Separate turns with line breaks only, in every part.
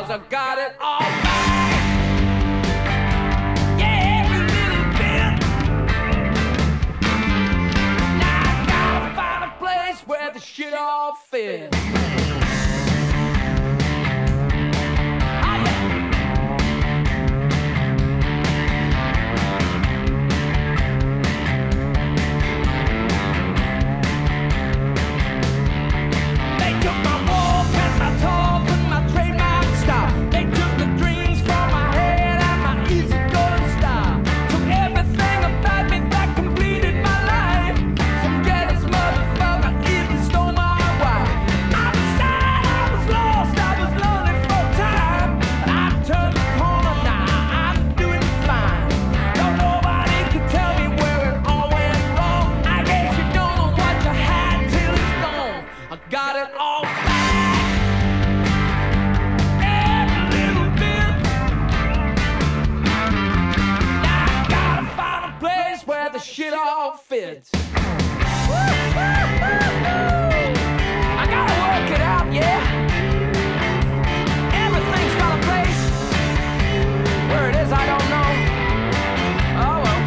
'cause I got it all back. Yeah, every little bit. Now I gotta find a place where the shit all fits. Got it all back. Every little bit. Now I gotta find a place where the shit all fits. I gotta work it out, yeah. Everything's got a place. Where it is, I don't know. Oh well.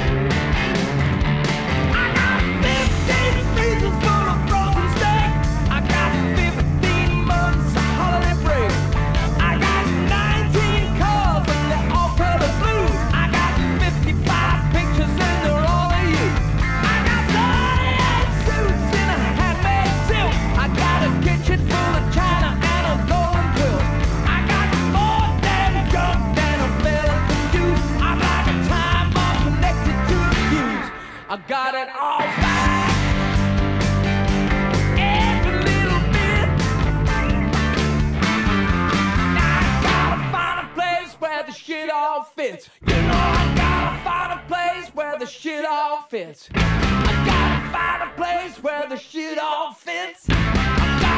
I got 15 freezers full of frozen steak. I got 15 months of holiday break. I got 19 cars and they're all colored blue. I got 55 pictures and they're all of you. I got 38 suits in a handmade silk. I got a kitchen full of china and a golden quilt. I got more damn junk than a fella can do. I'm like a time bomb connected to a fuse. I got it all back. Every little bit. Now I gotta find a place where the shit all fits. You know I gotta find a place where the shit all fits. I gotta find a place where the shit all fits. I gotta